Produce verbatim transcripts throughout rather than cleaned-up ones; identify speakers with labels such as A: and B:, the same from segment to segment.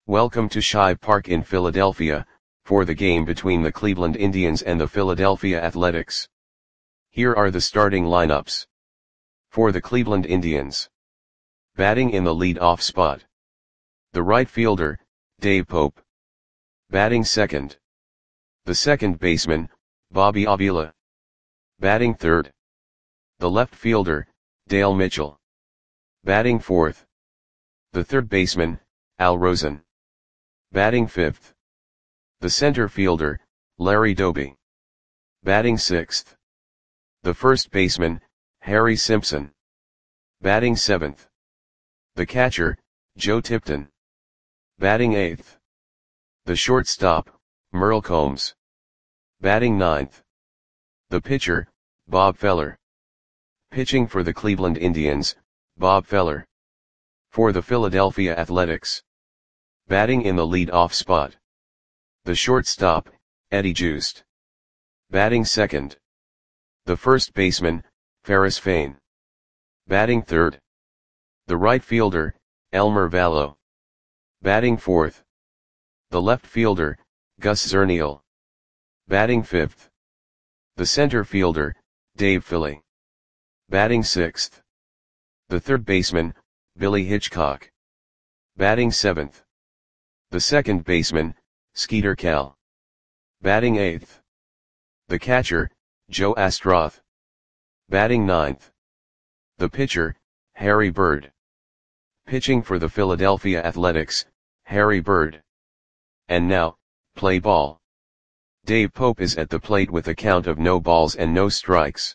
A: Welcome to Shibe Park in Philadelphia, for the game between the Cleveland Indians and the Philadelphia Athletics. Here are the starting lineups. For the Cleveland Indians. Batting in the lead-off spot. The right fielder, Dave Pope. Batting second. The second baseman, Bobby Avila. Batting third. The left fielder, Dale Mitchell. Batting fourth. The third baseman, Al Rosen. Batting fifth. The center fielder, Larry Doby. Batting sixth. The first baseman, Harry Simpson. Batting seventh. The catcher, Joe Tipton. Batting eighth. The shortstop, Merle Combs. Batting ninth. The pitcher, Bob Feller. Pitching for the Cleveland Indians, Bob Feller. For the Philadelphia Athletics. Batting in the lead-off spot. The shortstop, Eddie Joost. Batting second. The first baseman, Ferris Fain. Batting third. The right fielder, Elmer Vallow. Batting fourth. The left fielder, Gus Zernial. Batting fifth. The center fielder, Dave Philly. Batting sixth. The third baseman, Billy Hitchcock. Batting seventh. The second baseman, Skeeter Cal. Batting eighth. The catcher, Joe Astroth. Batting ninth. The pitcher, Harry Bird. Pitching for the Philadelphia Athletics, Harry Bird. And now, play ball. Dave Pope is at the plate with a count of no balls and no strikes.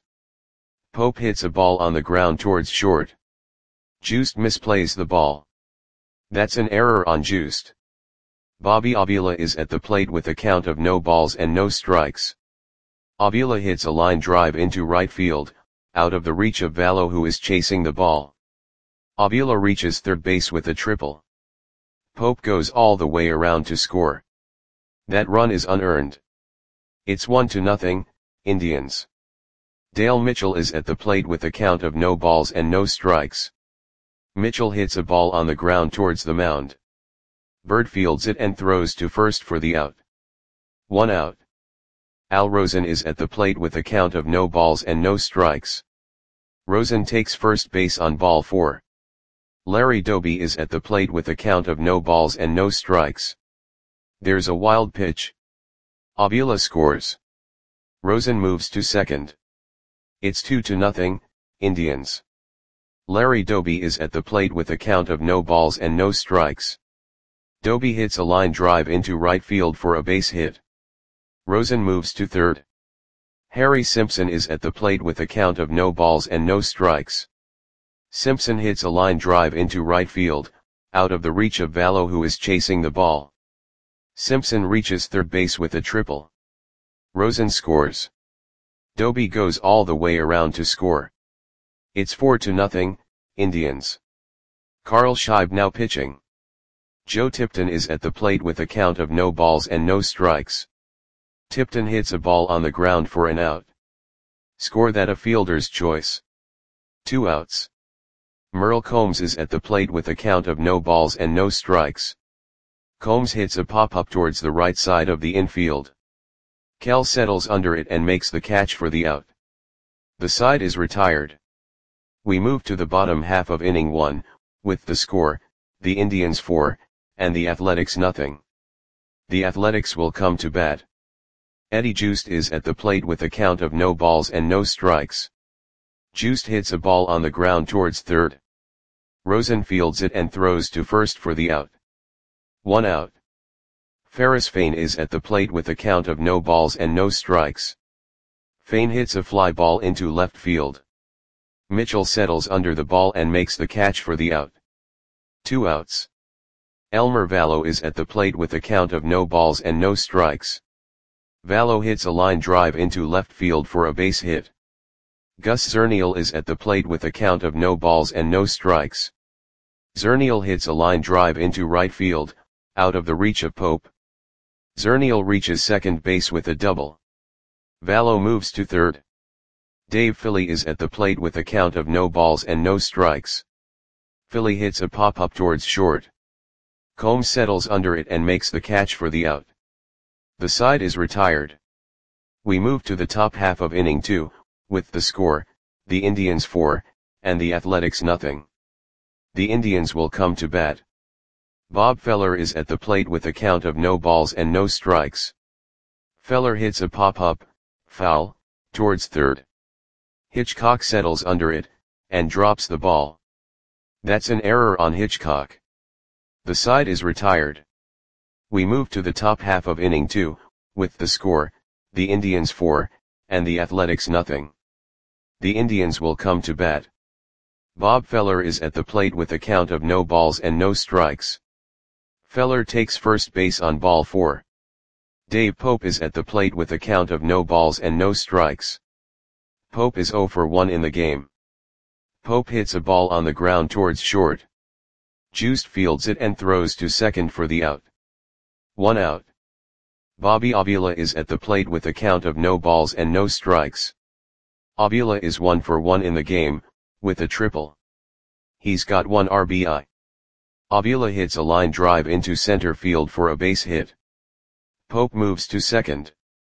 A: Pope hits a ball on the ground towards short. Joost misplays the ball. That's an error on Joost. Bobby Avila is at the plate with a count of no balls and no strikes. Avila hits a line drive into right field, out of the reach of Vallow, who is chasing the ball. Avila reaches third base with a triple. Pope goes all the way around to score. That run is unearned. It's one to nothing, Indians. Dale Mitchell is at the plate with a count of no balls and no strikes. Mitchell hits a ball on the ground towards the mound. Bird fields it and throws to first for the out. One out. Al Rosen is at the plate with a count of no balls and no strikes. Rosen takes first base on ball four. Larry Doby is at the plate with a count of no balls and no strikes. There's a wild pitch. Avila scores. Rosen moves to second. It's two to nothing, Indians. Larry Doby is at the plate with a count of no balls and no strikes. Doby hits a line drive into right field for a base hit. Rosen moves to third. Harry Simpson is at the plate with a count of no balls and no strikes. Simpson hits a line drive into right field, out of the reach of Vallow, who is chasing the ball. Simpson reaches third base with a triple. Rosen scores. Doby goes all the way around to score. It's four to nothing, Indians. Carl Shibe now pitching. Joe Tipton is at the plate with a count of no balls and no strikes. Tipton hits a ball on the ground for an out. Score that a fielder's choice. Two outs. Merle Combs is at the plate with a count of no balls and no strikes. Combs hits a pop-up towards the right side of the infield. Cal settles under it and makes the catch for the out. The side is retired. We move to the bottom half of inning one, with the score, the Indians four, and the Athletics nothing. The Athletics will come to bat. Eddie Joost is at the plate with a count of no balls and no strikes. Joost hits a ball on the ground towards third. Rosen fields it and throws to first for the out. One out. Ferris Fain is at the plate with a count of no balls and no strikes. Fain hits a fly ball into left field. Mitchell settles under the ball and makes the catch for the out. Two outs. Elmer Vallow is at the plate with a count of no balls and no strikes. Vallow hits a line drive into left field for a base hit. Gus Zernial is at the plate with a count of no balls and no strikes. Zernial hits a line drive into right field, out of the reach of Pope. Zernial reaches second base with a double. Vallow moves to third. Dave Philly is at the plate with a count of no balls and no strikes. Philly hits a pop-up towards short. Combs settles under it and makes the catch for the out. The side is retired. We move to the top half of inning two, with the score, the Indians four, and the Athletics nothing. The Indians will come to bat. Bob Feller is at the plate with a count of no balls and no strikes. Feller hits a pop-up, foul, towards third. Hitchcock settles under it, and drops the ball. That's an error on Hitchcock. The side is retired. We move to the top half of inning two, with the score, the Indians four, and the Athletics nothing. The Indians will come to bat. Bob Feller is at the plate with a count of no balls and no strikes. Feller takes first base on ball four. Dave Pope is at the plate with a count of no balls and no strikes. Pope is oh for one in the game. Pope hits a ball on the ground towards short. Juiced fields it and throws to second for the out. One out. Bobby Avila is at the plate with a count of no balls and no strikes. Avila is one for one in the game, with a triple. He's got one R B I. Avila hits a line drive into center field for a base hit. Pope moves to second.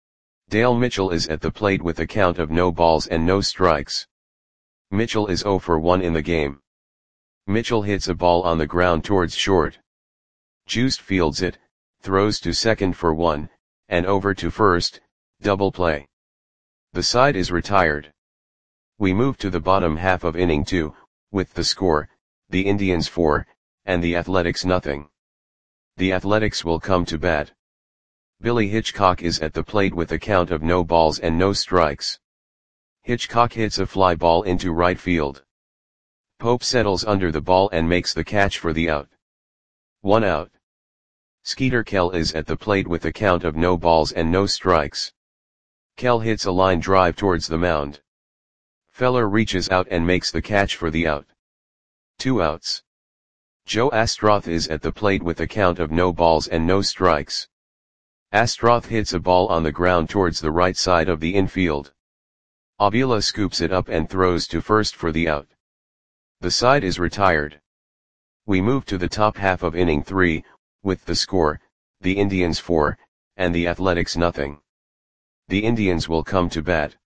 A: Dale Mitchell is at the plate with a count of no balls and no strikes. Mitchell is oh for one in the game. Mitchell hits a ball on the ground towards short. Juiced fields it, throws to second for one, and over to first, double play. The side is retired. We move to the bottom half of inning two, with the score, the Indians four, and the Athletics nothing. The Athletics will come to bat. Billy Hitchcock is at the plate with a count of no balls and no strikes. Hitchcock hits a fly ball into right field. Pope settles under the ball and makes the catch for the out. One out. Skeeter Kell is at the plate with a count of no balls and no strikes. Kell hits a line drive towards the mound. Feller reaches out and makes the catch for the out. Two outs. Joe Astroth is at the plate with a count of no balls and no strikes. Astroth hits a ball on the ground towards the right side of the infield. Avila scoops it up and throws to first for the out. The side is retired. We move to the top half of inning three, with the score, the Indians four, and the Athletics nothing. The Indians will come to bat.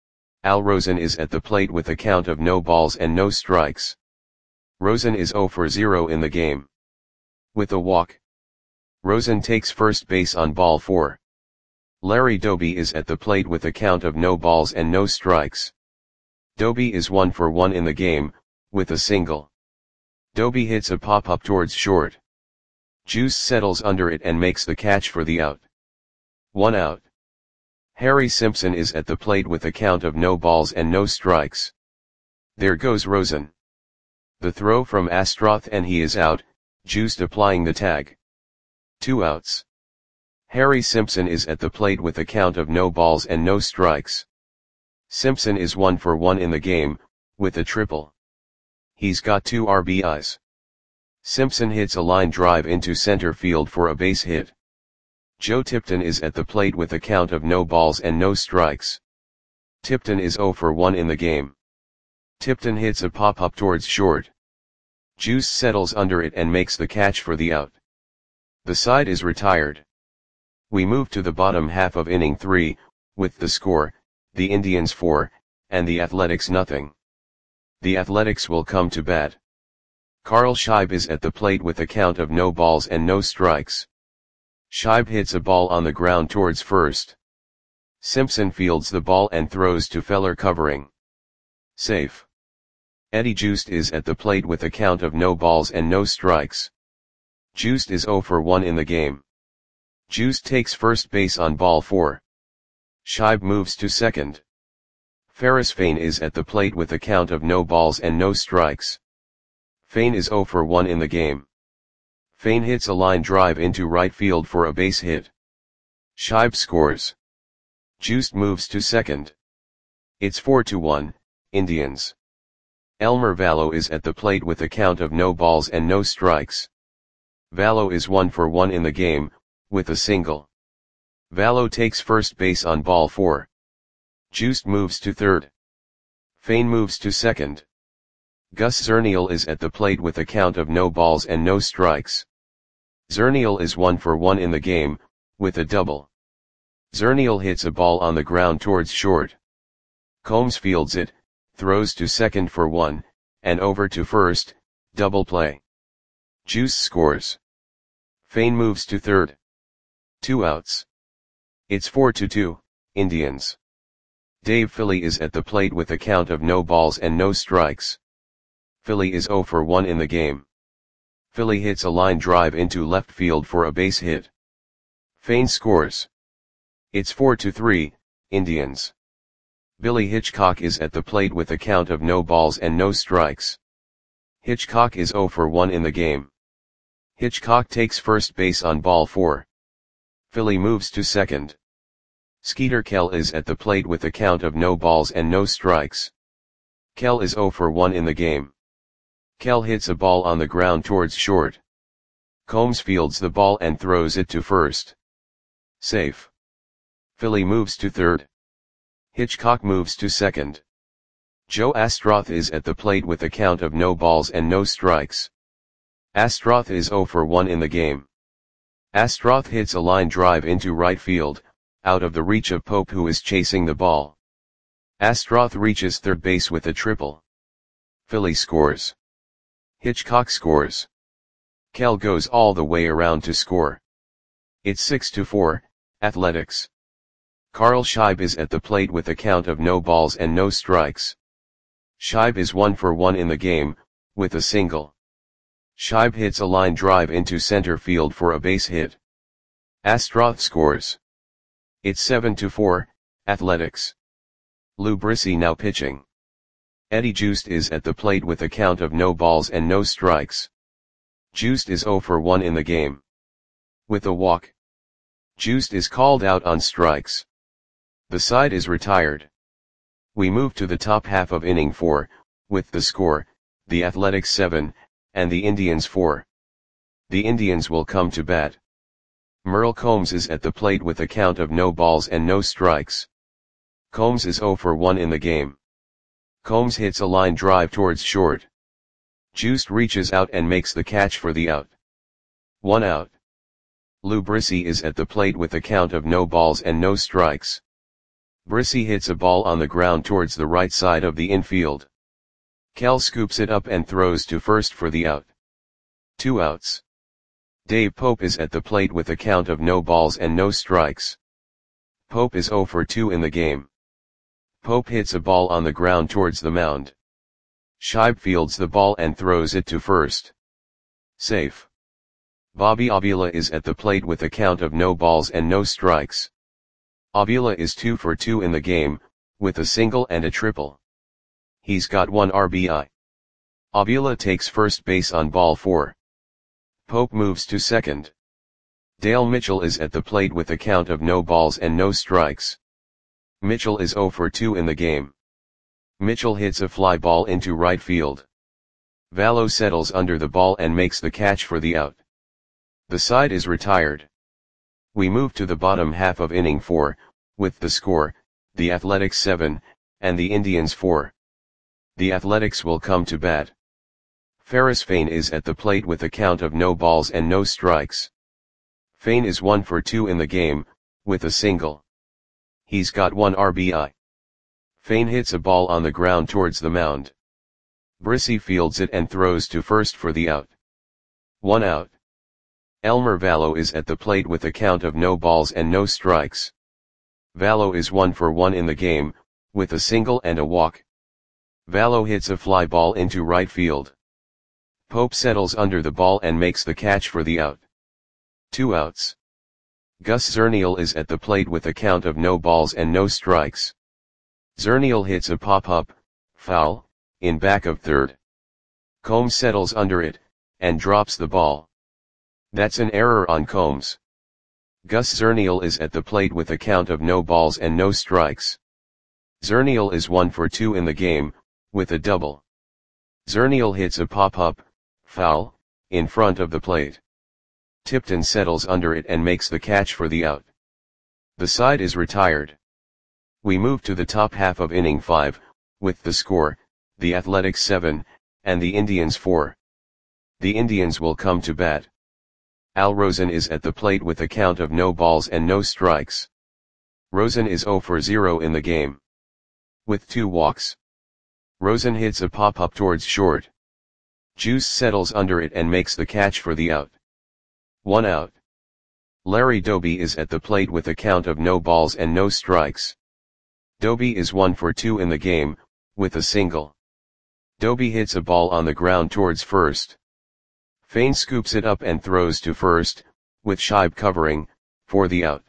A: Al Rosen is at the plate with a count of no balls and no strikes. Rosen is oh for zero in the game. With a walk. Rosen takes first base on ball four. Larry Doby is at the plate with a count of no balls and no strikes. Doby is one for one in the game, with a single. Doby hits a pop-up towards short. Juice settles under it and makes the catch for the out. One out. Harry Simpson is at the plate with a count of no balls and no strikes. There goes Rosen. The throw from Astroth and he is out, Juiced applying the tag. Two outs. Harry Simpson is at the plate with a count of no balls and no strikes. Simpson is one for one in the game, with a triple. He's got two R B Is. Simpson hits a line drive into center field for a base hit. Joe Tipton is at the plate with a count of no balls and no strikes. Tipton is oh for one in the game. Tipton hits a pop-up towards short. Juice settles under it and makes the catch for the out. The side is retired. We move to the bottom half of inning three, with the score, the Indians four, and the Athletics nothing. The Athletics will come to bat. Carl Scheib is at the plate with a count of no balls and no strikes. Scheib hits a ball on the ground towards first. Simpson fields the ball and throws to Feller covering. Safe. Eddie Juiced is at the plate with a count of no balls and no strikes. Juiced is oh for one in the game. Juiced takes first base on ball four. Scheib moves to second. Ferris Fain is at the plate with a count of no balls and no strikes. Fain is oh for one in the game. Fain hits a line drive into right field for a base hit. Scheib scores. Juiced moves to second. It's four to one, Indians. Elmer Vallo is at the plate with a count of no balls and no strikes. Vallo is one for one in the game, with a single. Vallo takes first base on ball four. Juiced moves to third. Fain moves to second. Gus Zernial is at the plate with a count of no balls and no strikes. Zernial is one for one in the game, with a double. Zernial hits a ball on the ground towards short. Combs fields it, throws to second for one, and over to first, double play. Juice scores. Fane moves to third. Two outs. It's four to two, Indians. Dave Philly is at the plate with a count of no balls and no strikes. Philly is zero for one in the game. Philly hits a line drive into left field for a base hit. Fane scores. It's four to three, Indians. Billy Hitchcock is at the plate with a count of no balls and no strikes. Hitchcock is zero for one in the game. Hitchcock takes first base on ball four. Philly moves to second. Skeeter Kell is at the plate with a count of no balls and no strikes. Kell is zero for one in the game. Kell hits a ball on the ground towards short. Combs fields the ball and throws it to first. Safe. Philly moves to third. Hitchcock moves to second. Joe Astroth is at the plate with a count of no balls and no strikes. Astroth is zero for one in the game. Astroth hits a line drive into right field, out of the reach of Pope, who is chasing the ball. Astroth reaches third base with a triple. Philly scores. Hitchcock scores. Kell goes all the way around to score. It's six to four, Athletics. Carl Scheib is at the plate with a count of no balls and no strikes. Scheib is one for one in the game, with a single. Scheib hits a line drive into center field for a base hit. Astroth scores. It's seven to four, Athletics. Lou Brissy now pitching. Eddie Juiced is at the plate with a count of no balls and no strikes. Juiced is zero for one in the game. With a walk. Juiced is called out on strikes. The side is retired. We move to the top half of inning four, with the score, the Athletics seven, and the Indians four. The Indians will come to bat. Merle Combs is at the plate with a count of no balls and no strikes. Combs is zero for one in the game. Combs hits a line drive towards short. Juiced reaches out and makes the catch for the out. One out. Lou Brissy is at the plate with a count of no balls and no strikes. Brissy hits a ball on the ground towards the right side of the infield. Kell scoops it up and throws to first for the out. Two outs. Dave Pope is at the plate with a count of no balls and no strikes. Pope is zero for two in the game. Pope hits a ball on the ground towards the mound. Scheib fields the ball and throws it to first. Safe. Bobby Avila is at the plate with a count of no balls and no strikes. Avila is two for two in the game, with a single and a triple. He's got one R B I. Avila takes first base on ball four. Pope moves to second. Dale Mitchell is at the plate with a count of no balls and no strikes. Mitchell is zero for two in the game. Mitchell hits a fly ball into right field. Vallo settles under the ball and makes the catch for the out. The side is retired. We move to the bottom half of inning four, with the score, the Athletics seven, and the Indians four. The Athletics will come to bat. Ferris Fane is at the plate with a count of no balls and no strikes. Fane is one for two in the game, with a single. He's got one R B I. Fane hits a ball on the ground towards the mound. Brissy fields it and throws to first for the out. One out. Elmer Vallo is at the plate with a count of no balls and no strikes. Vallo is one for one in the game, with a single and a walk. Vallo hits a fly ball into right field. Pope settles under the ball and makes the catch for the out. Two outs. Gus Zernial is at the plate with a count of no balls and no strikes. Zernial hits a pop-up, foul, in back of third. Combs settles under it, and drops the ball. That's an error on Combs. Gus Zernial is at the plate with a count of no balls and no strikes. Zernial is one for two in the game, with a double. Zernial hits a pop-up, foul, in front of the plate. Tipton settles under it and makes the catch for the out. The side is retired. We move to the top half of inning five, with the score, the Athletics seven, and the Indians four. The Indians will come to bat. Al Rosen is at the plate with a count of no balls and no strikes. Rosen is zero for zero in the game, with two walks. Rosen hits a pop-up towards short. Juice settles under it and makes the catch for the out. One out. Larry Doby is at the plate with a count of no balls and no strikes. Doby is one for two in the game, with a single. Doby hits a ball on the ground towards first. Fain scoops it up and throws to first, with Scheib covering, for the out.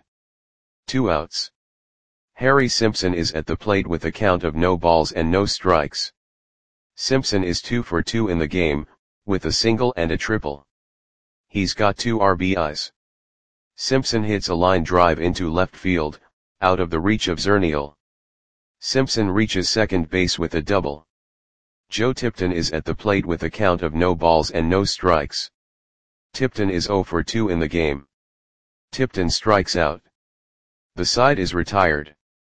A: Two outs. Harry Simpson is at the plate with a count of no balls and no strikes. Simpson is two for two in the game, with a single and a triple. He's got two R B Is. Simpson hits a line drive into left field, out of the reach of Zernial. Simpson reaches second base with a double. Joe Tipton is at the plate with a count of no balls and no strikes. Tipton is zero for two in the game. Tipton strikes out. The side is retired.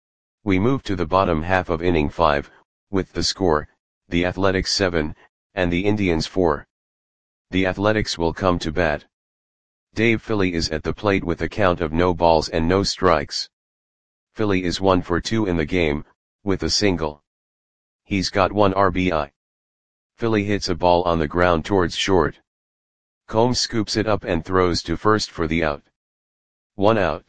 A: We move to the bottom half of inning five, with the score, the Athletics seven, and the Indians four. The Athletics will come to bat. Dave Philly is at the plate with a count of no balls and no strikes. Philly is one for two in the game, with a single. He's got one R B I. Philly hits a ball on the ground towards short. Combs scoops it up and throws to first for the out. One out.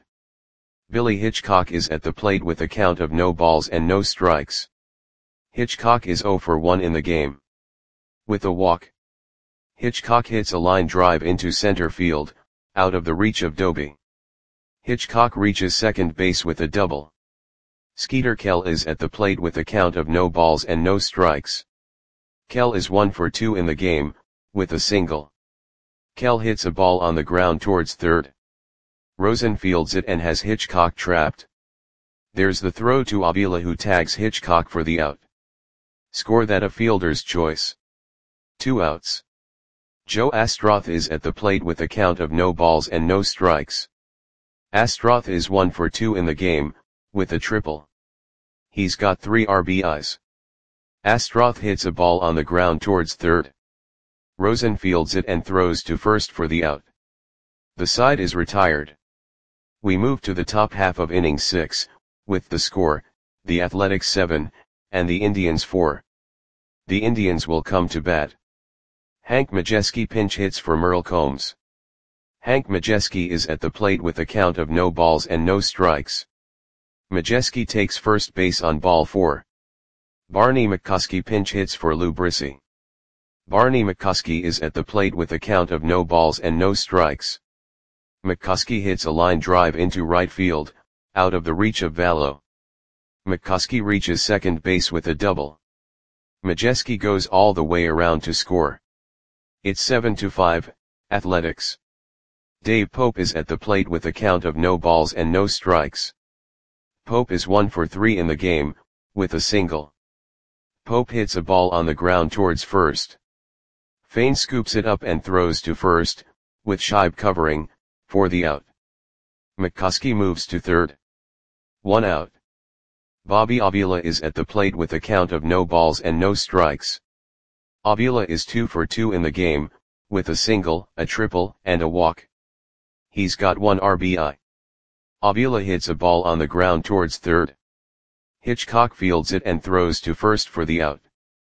A: Billy Hitchcock is at the plate with a count of no balls and no strikes. Hitchcock is zero for one in the game, with a walk. Hitchcock hits a line drive into center field, out of the reach of Doby. Hitchcock reaches second base with a double. Skeeter Kell is at the plate with a count of no balls and no strikes. Kell is one for two in the game, with a single. Kell hits a ball on the ground towards third. Rosen fields it and has Hitchcock trapped. There's the throw to Avila, who tags Hitchcock for the out. Score that a fielder's choice. Two outs. Joe Astroth is at the plate with a count of no balls and no strikes. Astroth is one for two in the game, with a triple. He's got three R B Is. Astroth hits a ball on the ground towards third. Rosen fields it and throws to first for the out. The side is retired. We move to the top half of inning six, with the score, the Athletics seven, and the Indians four. The Indians will come to bat. Hank Majeski pinch hits for Merle Combs. Hank Majeski is at the plate with a count of no balls and no strikes. Majeski takes first base on ball four. Barney McCuskey pinch hits for Lou Brissy. Barney McCuskey is at the plate with a count of no balls and no strikes. McCuskey hits a line drive into right field, out of the reach of Vallow. McCuskey reaches second base with a double. Majeski goes all the way around to score. It's seven to five, Athletics. Dave Pope is at the plate with a count of no balls and no strikes. Pope is one for three in the game, with a single. Pope hits a ball on the ground towards first. Fain scoops it up and throws to first, with Scheib covering, for the out. McCuskey moves to third. One out. Bobby Avila is at the plate with a count of no balls and no strikes. Avila is two for two in the game, with a single, a triple, and a walk. He's got one R B I. Avila hits a ball on the ground towards third. Hitchcock fields it and throws to first for the out.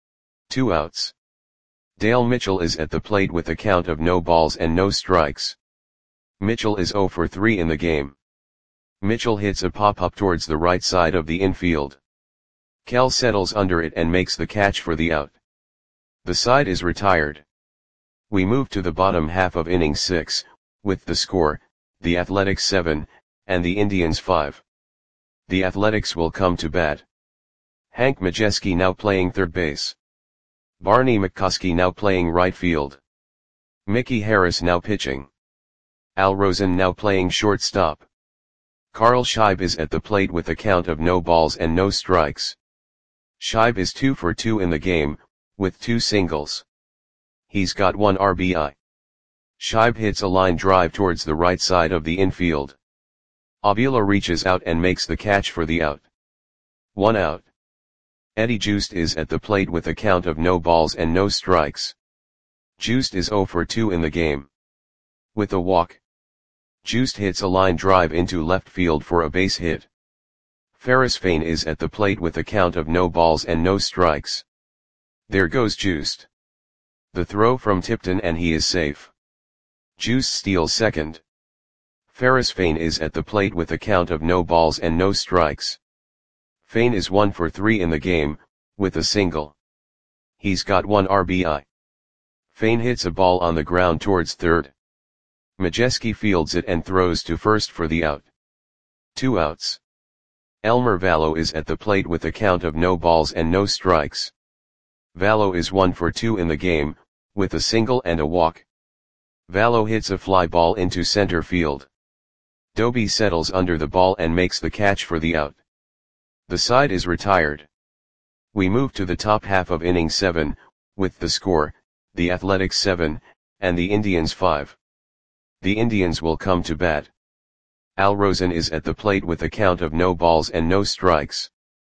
A: Two outs. Dale Mitchell is at the plate with a count of no balls and no strikes. Mitchell is zero for three in the game. Mitchell hits a pop-up towards the right side of the infield. Kell settles under it and makes the catch for the out. The side is retired. We move to the bottom half of inning six, with the score, the Athletics seven, and the Indians five. The Athletics will come to bat. Hank Majeski now playing third base. Barney McCuskey now playing right field. Mickey Harris now pitching. Al Rosen now playing shortstop. Carl Scheib is at the plate with a count of no balls and no strikes. Scheib is two for two in the game, with two singles. He's got one R B I. Scheib hits a line drive towards the right side of the infield. Avila reaches out and makes the catch for the out. One out. Eddie Joost is at the plate with a count of no balls and no strikes. Joost is zero for two in the game. With a walk, Juiced hits a line drive into left field for a base hit. Ferris Fain is at the plate with a count of no balls and no strikes. There goes Juiced. The throw from Tipton and he is safe. Juiced steals second. Ferris Fain is at the plate with a count of no balls and no strikes. Fain is one for three in the game, with a single. He's got one R B I. Fain hits a ball on the ground towards third. Majewski fields it and throws to first for the out. Two outs. Elmer Valo is at the plate with a count of no balls and no strikes. Valo is one for two in the game, with a single and a walk. Valo hits a fly ball into center field. Doby settles under the ball and makes the catch for the out. The side is retired. We move to the top half of inning seven, with the score, the Athletics seven, and the Indians five. The Indians will come to bat. Al Rosen is at the plate with a count of no balls and no strikes.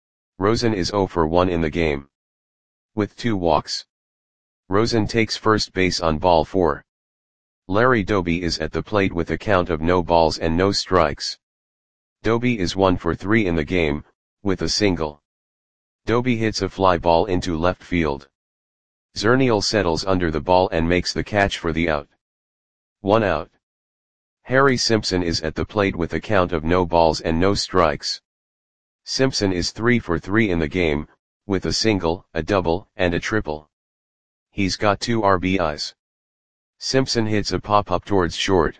A: Rosen is zero for one in the game. With two walks. Rosen takes first base on ball four. Larry Doby is at the plate with a count of no balls and no strikes. Doby is one for three in the game, with a single. Doby hits a fly ball into left field. Zernial settles under the ball and makes the catch for the out. One out. Harry Simpson is at the plate with a count of no balls and no strikes. Simpson is three for three in the game, with a single, a double, and a triple. He's got two R B Is. Simpson hits a pop-up towards short.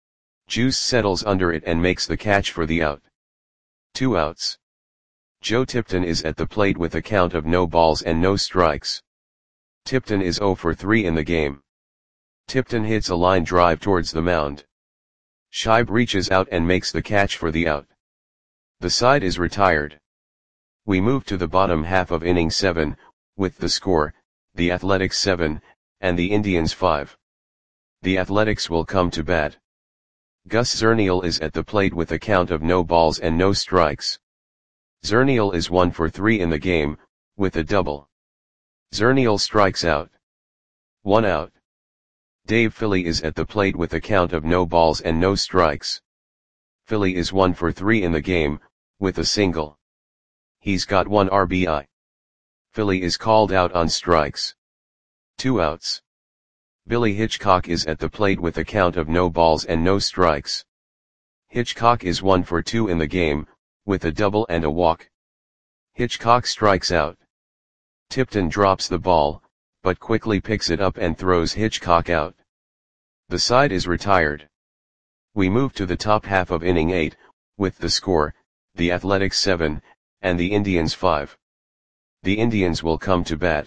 A: Juice settles under it and makes the catch for the out. Two outs. Joe Tipton is at the plate with a count of no balls and no strikes. Tipton is zero for three in the game. Tipton hits a line drive towards the mound. Scheib reaches out and makes the catch for the out. The side is retired. We move to the bottom half of inning seven, with the score, the Athletics seven, and the Indians five. The Athletics will come to bat. Gus Zernial is at the plate with a count of no balls and no strikes. Zernial is one for three in the game, with a double. Zernial strikes out. One out. Dave Philly is at the plate with a count of no balls and no strikes. Philly is one for three in the game, with a single. He's got one R B I. Philly is called out on strikes. Two outs. Billy Hitchcock is at the plate with a count of no balls and no strikes. Hitchcock is one for two in the game, with a double and a walk. Hitchcock strikes out. Tipton drops the ball, but quickly picks it up and throws Hitchcock out. The side is retired. We move to the top half of inning eight, with the score, the Athletics seven, and the Indians five. The Indians will come to bat.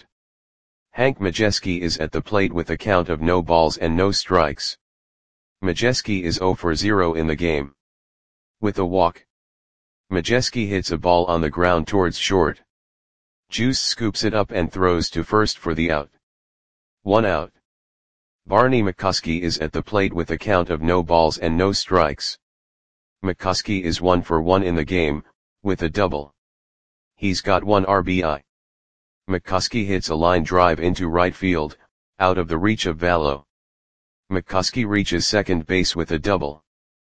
A: Hank Majewski is at the plate with a count of no balls and no strikes. Majewski is zero for zero in the game. With a walk. Majewski hits a ball on the ground towards short. Juice scoops it up and throws to first for the out. One out. Barney McCuskey is at the plate with a count of no balls and no strikes. McCuskey is one for one in the game, with a double. He's got one R B I. McCuskey hits a line drive into right field, out of the reach of Valo. McCuskey reaches second base with a double.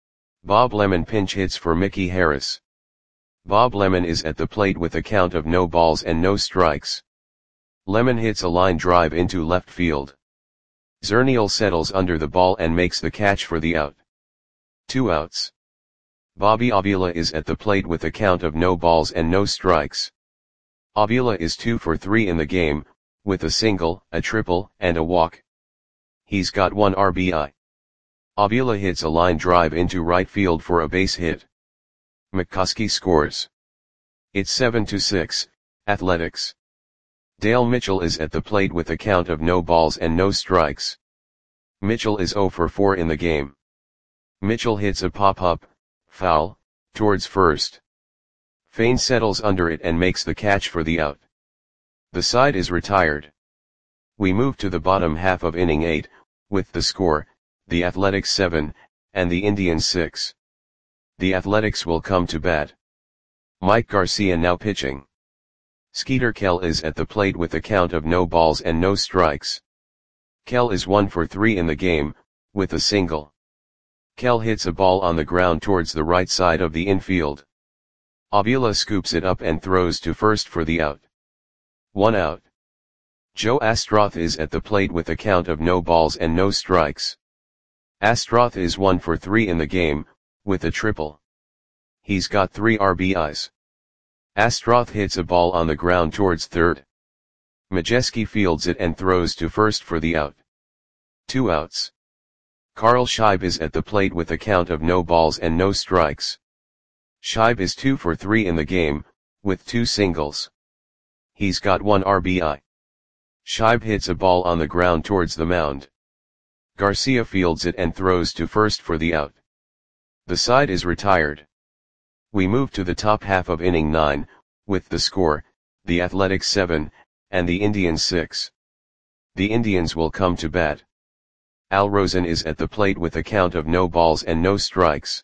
A: Bob Lemon pinch hits for Mickey Harris. Bob Lemon is at the plate with a count of no balls and no strikes. Lemon hits a line drive into left field. Zernial settles under the ball and makes the catch for the out. Two outs. Bobby Avila is at the plate with a count of no balls and no strikes. Avila is two for three in the game, with a single, a triple, and a walk. He's got one R B I. Avila hits a line drive into right field for a base hit. McCuskey scores. It's seven to six, Athletics. Dale Mitchell is at the plate with a count of no balls and no strikes. Mitchell is zero for four in the game. Mitchell hits a pop-up, foul, towards first. Fain settles under it and makes the catch for the out. The side is retired. We move to the bottom half of inning eight, with the score, the Athletics seven, and the Indians six. The Athletics will come to bat. Mike Garcia now pitching. Skeeter Kell is at the plate with a count of no balls and no strikes. Kell is one for three in the game, with a single. Kel hits a ball on the ground towards the right side of the infield. Avila scoops it up and throws to first for the out. One out. Joe Astroth is at the plate with a count of no balls and no strikes. Astroth is one for three in the game, with a triple. He's got three R B Is. Astroth hits a ball on the ground towards third. Majeski fields it and throws to first for the out. Two outs. Carl Scheib is at the plate with a count of no balls and no strikes. Scheib is two for three in the game, with two singles. He's got one R B I. Scheib hits a ball on the ground towards the mound. Garcia fields it and throws to first for the out. The side is retired. We move to the top half of inning nine, with the score, the Athletics seven, and the Indians six. The Indians will come to bat. Al Rosen is at the plate with a count of no balls and no strikes.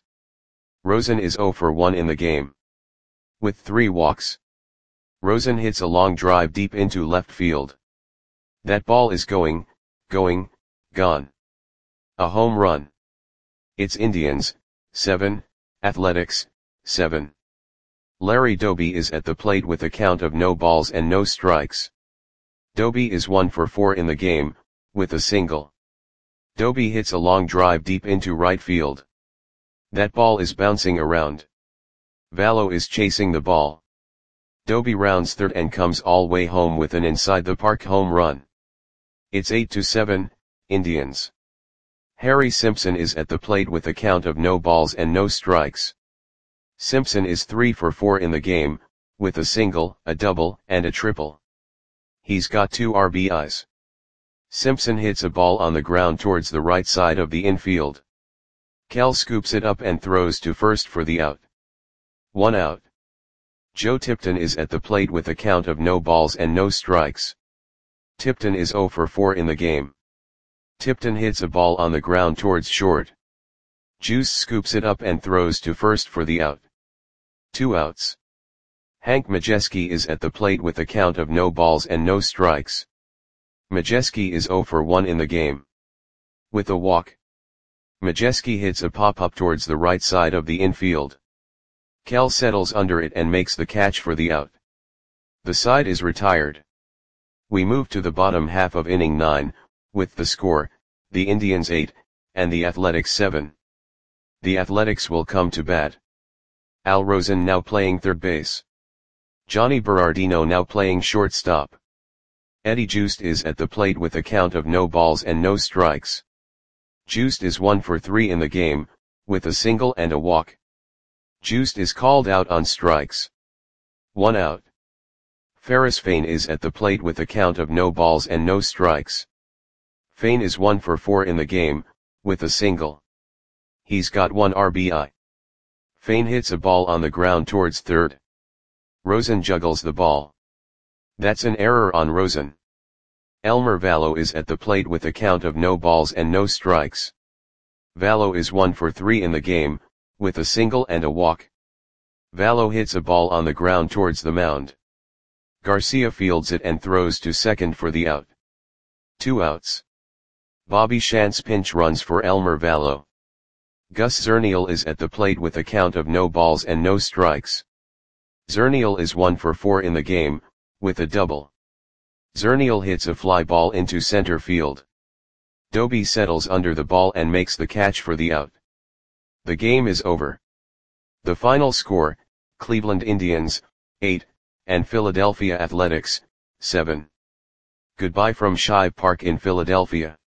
A: Rosen is zero for one in the game, with three walks. Rosen hits a long drive deep into left field. That ball is going, going, gone. A home run. It's Indians, seven, Athletics, seven. Larry Doby is at the plate with a count of no balls and no strikes. Doby is one for four in the game, with a single. Doby hits a long drive deep into right field. That ball is bouncing around. Vallo is chasing the ball. Doby rounds third and comes all way home with an inside the park home run. It's eight to seven, Indians. Harry Simpson is at the plate with a count of no balls and no strikes. Simpson is three for four in the game, with a single, a double, and a triple. He's got two R B Is. Simpson hits a ball on the ground towards the right side of the infield. Kel scoops it up and throws to first for the out. One out. Joe Tipton is at the plate with a count of no balls and no strikes. Tipton is zero for four in the game. Tipton hits a ball on the ground towards short. Juice scoops it up and throws to first for the out. Two outs. Hank Majeski is at the plate with a count of no balls and no strikes. Majeski is zero for one in the game, with a walk. Majeski hits a pop-up towards the right side of the infield. Kel settles under it and makes the catch for the out. The side is retired. We move to the bottom half of inning nine, with the score, the Indians eight, and the Athletics seven. The Athletics will come to bat. Al Rosen now playing third base. Johnny Berardino now playing shortstop. Eddie Juiced is at the plate with a count of no balls and no strikes. Juiced is one for three in the game, with a single and a walk. Juiced is called out on strikes. One out. Ferris Fain is at the plate with a count of no balls and no strikes. Fain is one for four in the game, with a single. He's got one R B I. Fain hits a ball on the ground towards third. Rosen juggles the ball. That's an error on Rosen. Elmer Vallo is at the plate with a count of no balls and no strikes. Vallo is one for three in the game, with a single and a walk. Vallo hits a ball on the ground towards the mound. Garcia fields it and throws to second for the out. Two outs. Bobby Shantz pinch runs for Elmer Vallo. Gus Zernial is at the plate with a count of no balls and no strikes. Zernial is one for four in the game, with a double. Zernial hits a fly ball into center field. Doby settles under the ball and makes the catch for the out. The game is over. The final score, Cleveland Indians, eight, and Philadelphia Athletics, seven. Goodbye from Shibe Park in Philadelphia.